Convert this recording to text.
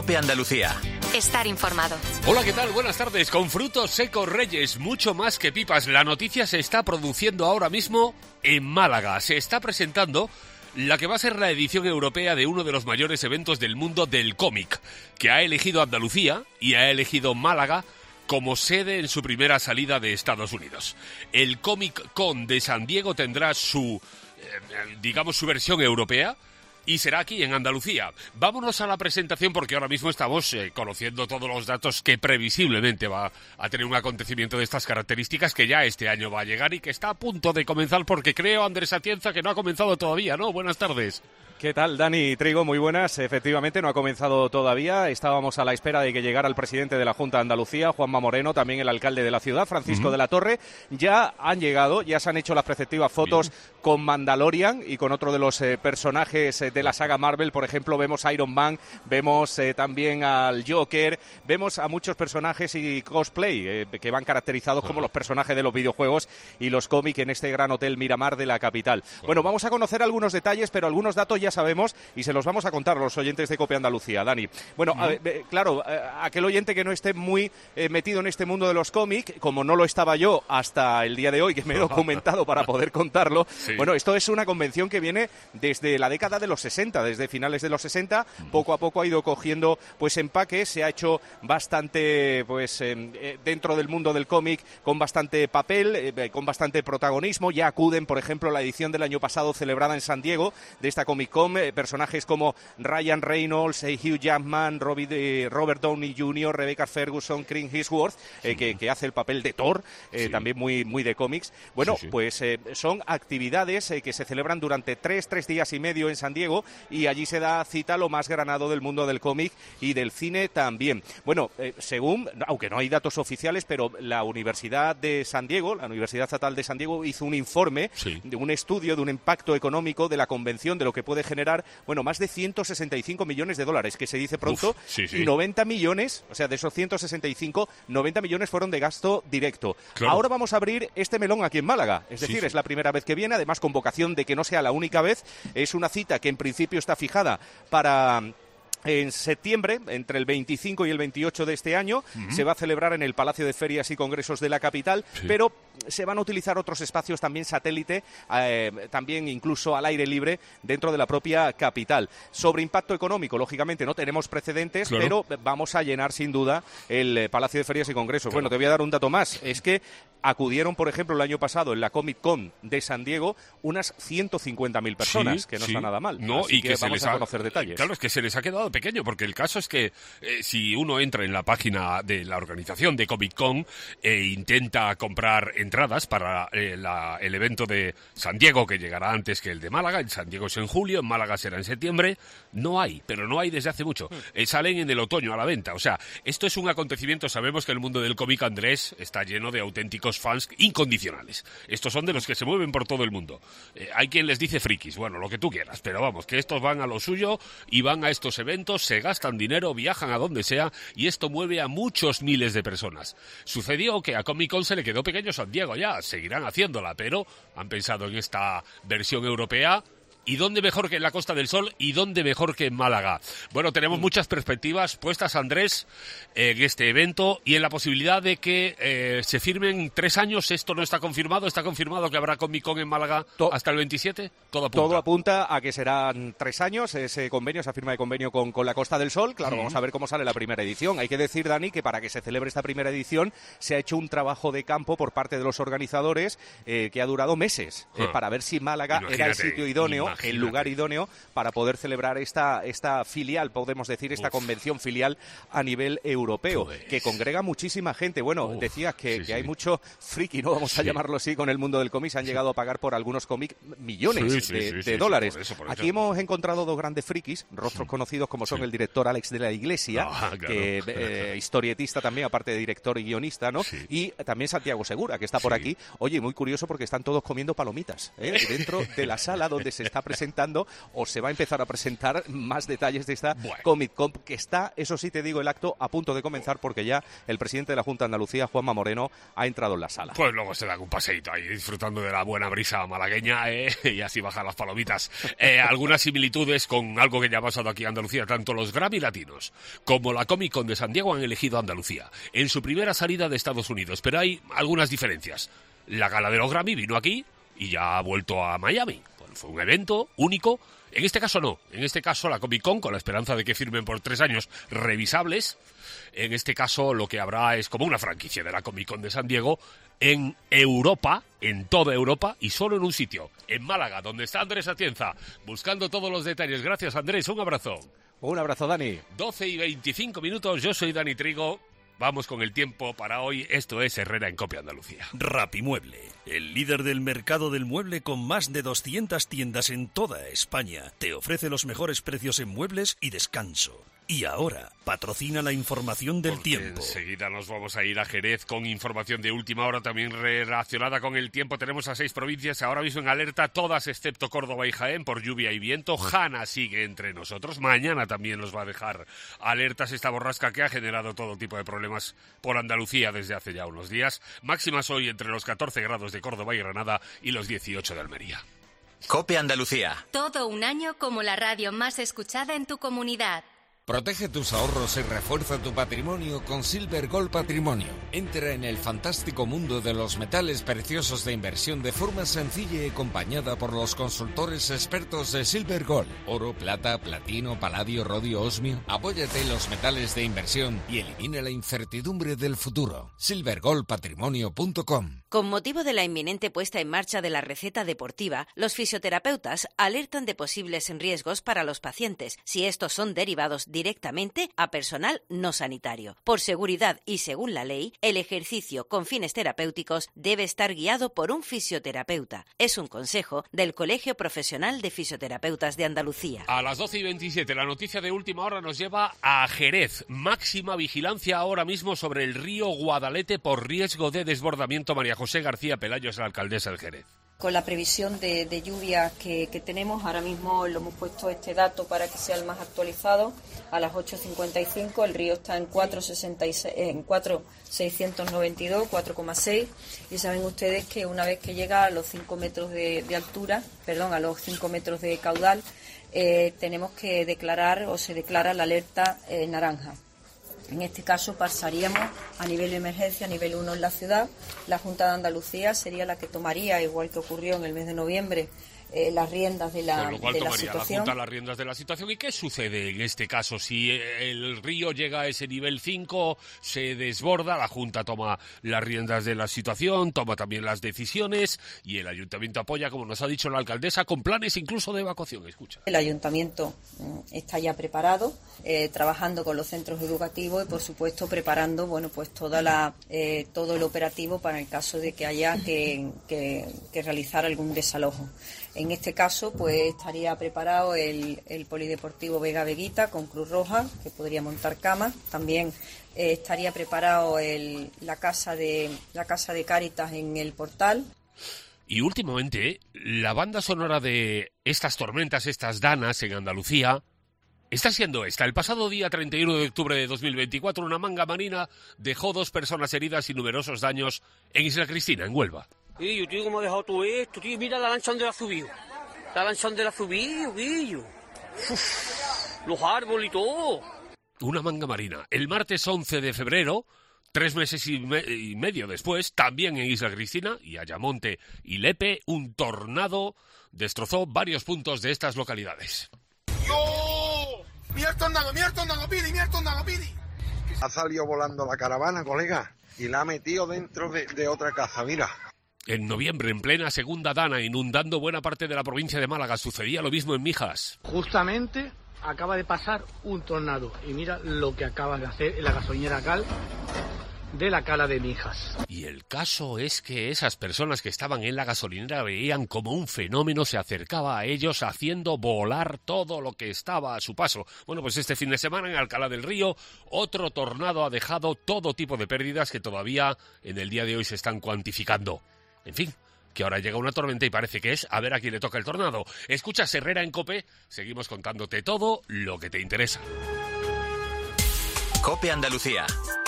COPE Andalucía. Estar informado. Hola, ¿qué tal? Buenas tardes. Con frutos secos Reyes, mucho más que pipas. La noticia se está produciendo ahora mismo en Málaga. Se está presentando la que va a ser la edición europea de uno de los mayores eventos del mundo del cómic, que ha elegido Andalucía y ha elegido Málaga como sede en su primera salida de Estados Unidos. El Comic Con de San Diego tendrá su versión europea y será aquí en Andalucía. Vámonos a la presentación porque ahora mismo estamos conociendo todos los datos que previsiblemente va a tener un acontecimiento de estas características que ya este año va a llegar y que está a punto de comenzar porque creo, Andrés Atienza, que no ha comenzado todavía, ¿no? Buenas tardes. ¿Qué tal, Dani Trigo? Muy buenas. Efectivamente, no ha comenzado todavía. Estábamos a la espera de que llegara el presidente de la Junta de Andalucía, Juanma Moreno, también el alcalde de la ciudad, Francisco de la Torre. Ya han llegado, ya se han hecho las respectivas fotos con Mandalorian y con otro de los personajes de la saga Marvel. Por ejemplo, vemos a Iron Man, vemos también al Joker, vemos a muchos personajes y cosplay que van caracterizados como los personajes de los videojuegos y los cómics en este gran hotel Miramar de la capital. Bueno, vamos a conocer algunos detalles, pero algunos datos ya sabemos y se los vamos a contar a los oyentes de COPE Andalucía, Dani. Bueno, claro, aquel oyente que no esté muy metido en este mundo de los cómics, como no lo estaba yo hasta el día de hoy, que me he documentado para poder contarlo, bueno, esto es una convención que viene desde la década de los 60, desde finales de los 60, poco a poco ha ido cogiendo pues empaque, se ha hecho bastante pues dentro del mundo del cómic con bastante papel, con bastante protagonismo. Ya acuden, por ejemplo, la edición del año pasado celebrada en San Diego de esta Comic Con, personajes como Ryan Reynolds, Hugh Jackman, Robert Downey Jr., Rebecca Ferguson, Clint Eastwood, que hace el papel de Thor, también muy de cómics. Bueno, pues son actividades que se celebran durante tres días y medio en San Diego y allí se da cita a lo más granado del mundo del cómic y del cine también. Bueno, según, aunque no hay datos oficiales, pero la Universidad de San Diego, la Universidad Estatal de San Diego, hizo un informe de un estudio de un impacto económico de la convención, de lo que puede generar, bueno, más de 165 millones de dólares, que se dice pronto, y 90 millones, o sea, de esos 165, 90 millones fueron de gasto directo. Claro. Ahora vamos a abrir este melón aquí en Málaga, es decir, es la primera vez que viene, además con vocación de que no sea la única vez, es una cita que en principio está fijada para en septiembre, entre el 25 y el 28 de este año, se va a celebrar en el Palacio de Ferias y Congresos de la capital, pero se van a utilizar otros espacios también satélite, también incluso al aire libre dentro de la propia capital. Sobre impacto económico, lógicamente no tenemos precedentes, pero vamos a llenar sin duda el Palacio de Ferias y Congresos. Bueno, te voy a dar un dato más, es que acudieron, por ejemplo, el año pasado en la Comic Con de San Diego unas 150.000 personas, que no está nada mal. No, así y que vamos a conocer detalles. Claro, es que se les ha quedado pequeño, porque el caso es que si uno entra en la página de la organización de Comic Con e intenta comprar entradas para el evento de San Diego, que llegará antes que el de Málaga, en San Diego es en julio, en Málaga será en septiembre, no hay desde hace mucho. Salen en el otoño a la venta. O sea, esto es un acontecimiento, sabemos que el mundo del cómic, Andrés, está lleno de auténticos fans incondicionales. Estos son de los que se mueven por todo el mundo. Hay quien les dice frikis, bueno, lo que tú quieras, pero vamos, que estos van a lo suyo y van a estos eventos, se gastan dinero, viajan a donde sea y esto mueve a muchos miles de personas. Sucedió que a Comic Con se le quedó pequeño San Diego ya, seguirán haciéndola, pero han pensado en esta versión europea. ¿Y dónde mejor que en la Costa del Sol? ¿Y dónde mejor que en Málaga? Bueno, tenemos muchas perspectivas puestas, Andrés, en este evento y en la posibilidad de que se firmen 3 años. Esto no está confirmado. ¿Está confirmado que habrá Comic Con en Málaga hasta el 27? Todo apunta a que serán 3 años. Ese convenio, esa firma de convenio con la Costa del Sol. Claro, vamos a ver cómo sale la primera edición. Hay que decir, Dani, que para que se celebre esta primera edición se ha hecho un trabajo de campo por parte de los organizadores que ha durado meses para ver si Málaga era el sitio idóneo, el lugar idóneo para poder celebrar esta filial, podemos decir, esta convención filial a nivel europeo, que congrega muchísima gente. Bueno, decías que hay mucho friki, ¿no? Vamos a llamarlo así, con el mundo del cómic. Se han llegado a pagar por algunos cómics millones de dólares. Por eso. Aquí hemos encontrado 2 grandes frikis, rostros conocidos como son el director Alex de la Iglesia, que historietista también, aparte de director y guionista, ¿no? Y también Santiago Segura, que está por aquí. Oye, muy curioso porque están todos comiendo palomitas dentro de la sala donde se está estará presentando o se va a empezar a presentar más detalles de esta Bueno. Comic Con, que está, eso sí te digo, el acto a punto de comenzar porque ya el presidente de la Junta de Andalucía, Juanma Moreno, ha entrado en la sala. Pues luego se dan un paseíto ahí disfrutando de la buena brisa malagueña y así bajan las palomitas. Algunas similitudes con algo que ya ha pasado aquí en Andalucía. Tanto los Grammy latinos como la Comic Con de San Diego han elegido a Andalucía en su primera salida de Estados Unidos, pero hay algunas diferencias. La gala de los Grammy vino aquí y ya ha vuelto a Miami. Pues fue un evento único. En este caso no. En este caso la Comic Con, con la esperanza de que firmen por 3 años revisables. En este caso lo que habrá es como una franquicia de la Comic Con de San Diego en Europa, en toda Europa y solo en un sitio, en Málaga, donde está Andrés Atienza, buscando todos los detalles. Gracias, Andrés, un abrazo. Un abrazo, Dani. 12:25, yo soy Dani Trigo. Vamos con el tiempo para hoy. Esto es Herrera en Cope Andalucía. Rapimueble, el líder del mercado del mueble con más de 200 tiendas en toda España, te ofrece los mejores precios en muebles y descanso. Y ahora, patrocina la información del Porque tiempo. enseguida nos vamos a ir a Jerez con información de última hora también relacionada con el tiempo. Tenemos a 6 provincias ahora mismo en alerta, todas excepto Córdoba y Jaén por lluvia y viento. Jana sigue entre nosotros. Mañana también nos va a dejar alertas esta borrasca que ha generado todo tipo de problemas por Andalucía desde hace ya unos días. Máximas hoy entre los 14 grados de Córdoba y Granada y los 18 de Almería. Cope Andalucía. Todo un año como la radio más escuchada en tu comunidad. Protege tus ahorros y refuerza tu patrimonio con Silver Gold Patrimonio. Entra en el fantástico mundo de los metales preciosos de inversión de forma sencilla y acompañada por los consultores expertos de Silver Gold. Oro, plata, platino, paladio, rodio, osmio. Apóyate en los metales de inversión y elimina la incertidumbre del futuro. silvergoldpatrimonio.com. Con motivo de la inminente puesta en marcha de la receta deportiva, los fisioterapeutas alertan de posibles riesgos para los pacientes si estos son derivados directamente a personal no sanitario. Por seguridad y según la ley, el ejercicio con fines terapéuticos debe estar guiado por un fisioterapeuta. Es un consejo del Colegio Profesional de Fisioterapeutas de Andalucía. A las 12:27, la noticia de última hora nos lleva a Jerez. Máxima vigilancia ahora mismo sobre el río Guadalete por riesgo de desbordamiento. María José García Pelayo es la alcaldesa de Jerez. Con la previsión de lluvia que tenemos, ahora mismo lo hemos puesto este dato para que sea el más actualizado. A las 8:55 el río está en 4,692, 4,6, y saben ustedes que una vez que llega a los 5 metros de altura, a los 5 metros de caudal, tenemos que declarar o se declara la alerta naranja. En este caso pasaríamos a nivel de emergencia, a nivel 1 en la ciudad. La Junta de Andalucía sería la que tomaría, igual que ocurrió en el mes de noviembre, las riendas de la, Con lo cual de la tomaría situación. la Junta las riendas de la situación. ¿Y qué sucede en este caso? Si el río llega a ese nivel 5, se desborda, la Junta toma las riendas de la situación, toma también las decisiones y el Ayuntamiento apoya, como nos ha dicho la alcaldesa, con planes incluso de evacuación. Escucha. El Ayuntamiento está ya preparado, trabajando con los centros educativos y, por supuesto, preparando todo el operativo para el caso de que haya que realizar algún desalojo. En este caso, pues estaría preparado el Polideportivo Vega Veguita con Cruz Roja, que podría montar camas. También estaría preparado la casa de Cáritas en el Portal. Y últimamente, la banda sonora de estas tormentas, estas danas en Andalucía, está siendo esta. El pasado día 31 de octubre de 2024, una manga marina dejó 2 personas heridas y numerosos daños en Isla Cristina, en Huelva. Guillo, tío, ¿cómo has dejado tú esto, tío? Mira la lancha donde la ha subido. La lancha donde la ha subido, Guillo. Uf, los árboles y todo. Una manga marina. El martes 11 de febrero, 3 meses y medio después, también en Isla Cristina y Ayamonte y Lepe, un tornado destrozó varios puntos de estas localidades. ¡Yo! ¡Mira el tornado, Pidi! Ha salido volando la caravana, colega, y la ha metido dentro de otra casa, mira. En noviembre, en plena segunda dana, inundando buena parte de la provincia de Málaga, sucedía lo mismo en Mijas. Justamente acaba de pasar un tornado y mira lo que acaba de hacer en la gasolinera Cal de la Cala de Mijas. Y el caso es que esas personas que estaban en la gasolinera veían como un fenómeno se acercaba a ellos haciendo volar todo lo que estaba a su paso. Bueno, pues este fin de semana en Alcalá del Río, otro tornado ha dejado todo tipo de pérdidas que todavía en el día de hoy se están cuantificando. En fin, que ahora llega una tormenta y parece que es a ver a quién le toca el tornado. Escuchas Herrera en COPE, seguimos contándote todo lo que te interesa. COPE Andalucía.